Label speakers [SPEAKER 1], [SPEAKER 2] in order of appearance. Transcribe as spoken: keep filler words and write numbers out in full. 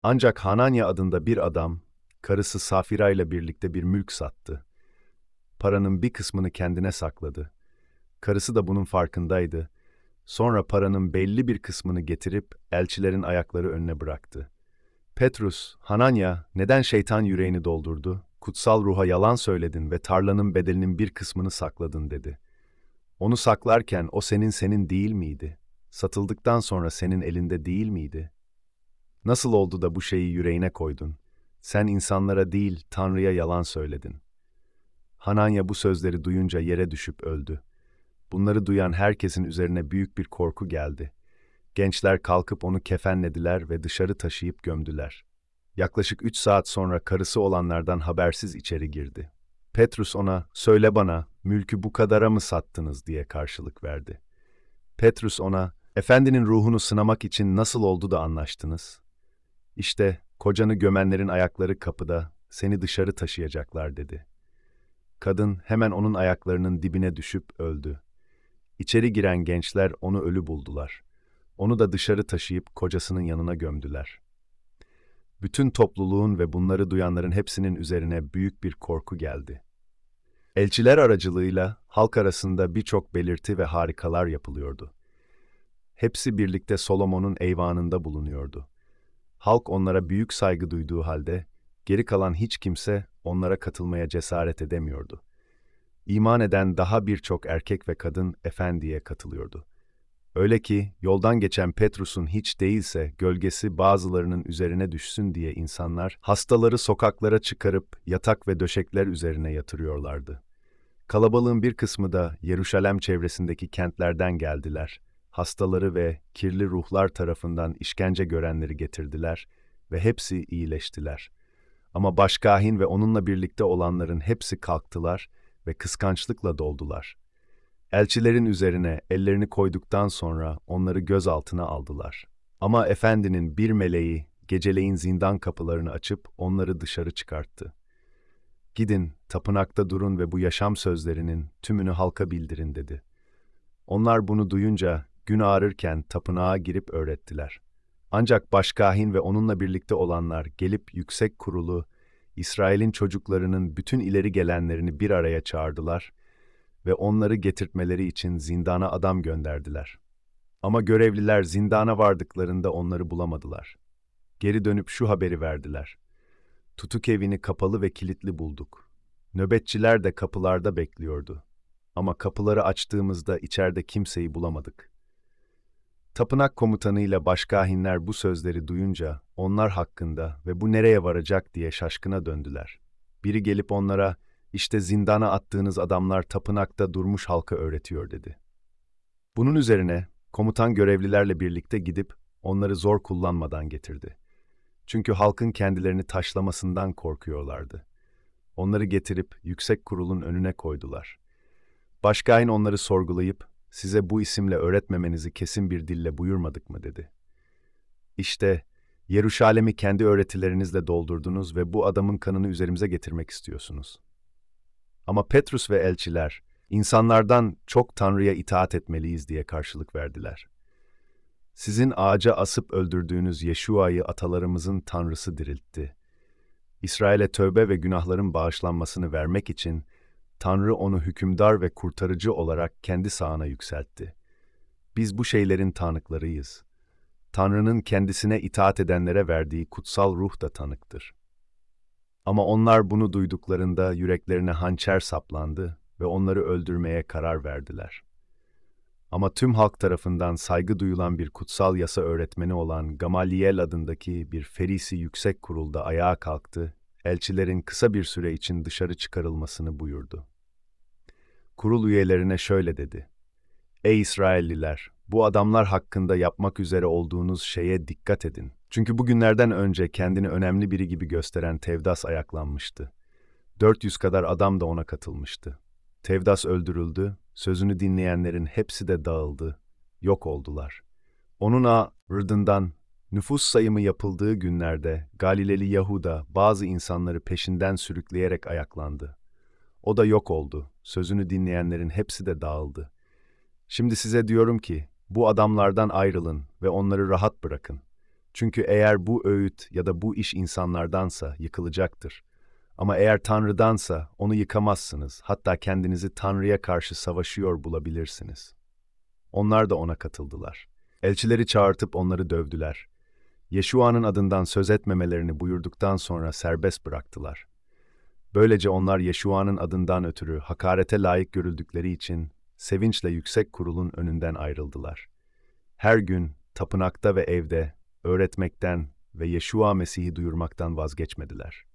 [SPEAKER 1] Ancak Hananya adında bir adam, karısı Safira ile birlikte bir mülk sattı. Paranın bir kısmını kendine sakladı. Karısı da bunun farkındaydı. Sonra paranın belli bir kısmını getirip elçilerin ayakları önüne bıraktı. Petrus, Hananya, neden şeytan yüreğini doldurdu? Kutsal ruha yalan söyledin ve tarlanın bedelinin bir kısmını sakladın dedi. Onu saklarken o senin senin değil miydi? Satıldıktan sonra senin elinde değil miydi? Nasıl oldu da bu şeyi yüreğine koydun? Sen insanlara değil, Tanrı'ya yalan söyledin. Hananya bu sözleri duyunca yere düşüp öldü. Bunları duyan herkesin üzerine büyük bir korku geldi. Gençler kalkıp onu kefenlediler ve dışarı taşıyıp gömdüler. Yaklaşık üç saat sonra karısı olanlardan habersiz içeri girdi. Petrus ona, "Söyle bana, mülkü bu kadara mı sattınız?" diye karşılık verdi. Petrus ona, "Efendinin ruhunu sınamak için nasıl oldu da anlaştınız? İşte, kocanı gömenlerin ayakları kapıda, seni dışarı taşıyacaklar." dedi. Kadın hemen onun ayaklarının dibine düşüp öldü. İçeri giren gençler onu ölü buldular. Onu da dışarı taşıyıp kocasının yanına gömdüler. Bütün topluluğun ve bunları duyanların hepsinin üzerine büyük bir korku geldi. Elçiler aracılığıyla halk arasında birçok belirti ve harikalar yapılıyordu. Hepsi birlikte Solomon'un eyvanında bulunuyordu. Halk onlara büyük saygı duyduğu halde, geri kalan hiç kimse onlara katılmaya cesaret edemiyordu. İman eden daha birçok erkek ve kadın efendiye katılıyordu. Öyle ki yoldan geçen Petrus'un hiç değilse gölgesi bazılarının üzerine düşsün diye insanlar hastaları sokaklara çıkarıp yatak ve döşekler üzerine yatırıyorlardı. Kalabalığın bir kısmı da Yeruşalem çevresindeki kentlerden geldiler. Hastaları ve kirli ruhlar tarafından işkence görenleri getirdiler ve hepsi iyileştiler. Ama başkâhin ve onunla birlikte olanların hepsi kalktılar ve kıskançlıkla doldular. Elçilerin üzerine ellerini koyduktan sonra onları gözaltına aldılar. Ama efendinin bir meleği geceleyin zindan kapılarını açıp onları dışarı çıkarttı. "Gidin, tapınakta durun ve bu yaşam sözlerinin tümünü halka bildirin." dedi. Onlar bunu duyunca gün ağarırken tapınağa girip öğrettiler. Ancak başkâhin ve onunla birlikte olanlar gelip yüksek kurulu, İsrail'in çocuklarının bütün ileri gelenlerini bir araya çağırdılar ve onları getirtmeleri için zindana adam gönderdiler. Ama görevliler zindana vardıklarında onları bulamadılar. Geri dönüp şu haberi verdiler: "Tutuk evini kapalı ve kilitli bulduk. Nöbetçiler de kapılarda bekliyordu. Ama kapıları açtığımızda içeride kimseyi bulamadık." Tapınak komutanıyla başkâhinler bu sözleri duyunca onlar hakkında ve bu nereye varacak diye şaşkına döndüler. Biri gelip onlara, "İşte zindana attığınız adamlar tapınakta durmuş halka öğretiyor." dedi. Bunun üzerine komutan görevlilerle birlikte gidip onları zor kullanmadan getirdi. Çünkü halkın kendilerini taşlamasından korkuyorlardı. Onları getirip yüksek kurulun önüne koydular. Başkâhin onları sorgulayıp, "Size bu isimle öğretmemenizi kesin bir dille buyurmadık mı?" dedi. "İşte, Yeruşalem'i kendi öğretilerinizle doldurdunuz ve bu adamın kanını üzerimize getirmek istiyorsunuz." Ama Petrus ve elçiler, "İnsanlardan çok Tanrı'ya itaat etmeliyiz." diye karşılık verdiler. "Sizin ağaca asıp öldürdüğünüz Yeşua'yı atalarımızın Tanrısı diriltti. İsrail'e tövbe ve günahların bağışlanmasını vermek için Tanrı onu hükümdar ve kurtarıcı olarak kendi sağına yükseltti. Biz bu şeylerin tanıklarıyız. Tanrı'nın kendisine itaat edenlere verdiği kutsal ruh da tanıktır." Ama onlar bunu duyduklarında yüreklerine hançer saplandı ve onları öldürmeye karar verdiler. Ama tüm halk tarafından saygı duyulan bir kutsal yasa öğretmeni olan Gamaliel adındaki bir ferisi yüksek kurulda ayağa kalktı, elçilerin kısa bir süre için dışarı çıkarılmasını buyurdu. Kurul üyelerine şöyle dedi: "Ey İsrailliler, bu adamlar hakkında yapmak üzere olduğunuz şeye dikkat edin. Çünkü bugünlerden önce kendini önemli biri gibi gösteren Tevdas ayaklanmıştı. dört yüz kadar adam da ona katılmıştı. Tevdas öldürüldü, sözünü dinleyenlerin hepsi de dağıldı, yok oldular. Onun ardından nüfus sayımı yapıldığı günlerde Galileli Yahuda bazı insanları peşinden sürükleyerek ayaklandı. O da yok oldu, sözünü dinleyenlerin hepsi de dağıldı. Şimdi size diyorum ki, bu adamlardan ayrılın ve onları rahat bırakın. Çünkü eğer bu öğüt ya da bu iş insanlardansa yıkılacaktır. Ama eğer Tanrı'dansa onu yıkamazsınız, hatta kendinizi Tanrı'ya karşı savaşıyor bulabilirsiniz. Onlar da ona katıldılar. Elçileri çağırtıp onları dövdüler. Yeşua'nın adından söz etmemelerini buyurduktan sonra serbest bıraktılar. Böylece onlar Yeşua'nın adından ötürü hakarete layık görüldükleri için sevinçle yüksek kurulun önünden ayrıldılar. Her gün tapınakta ve evde öğretmekten ve Yeşua Mesih'i duyurmaktan vazgeçmediler.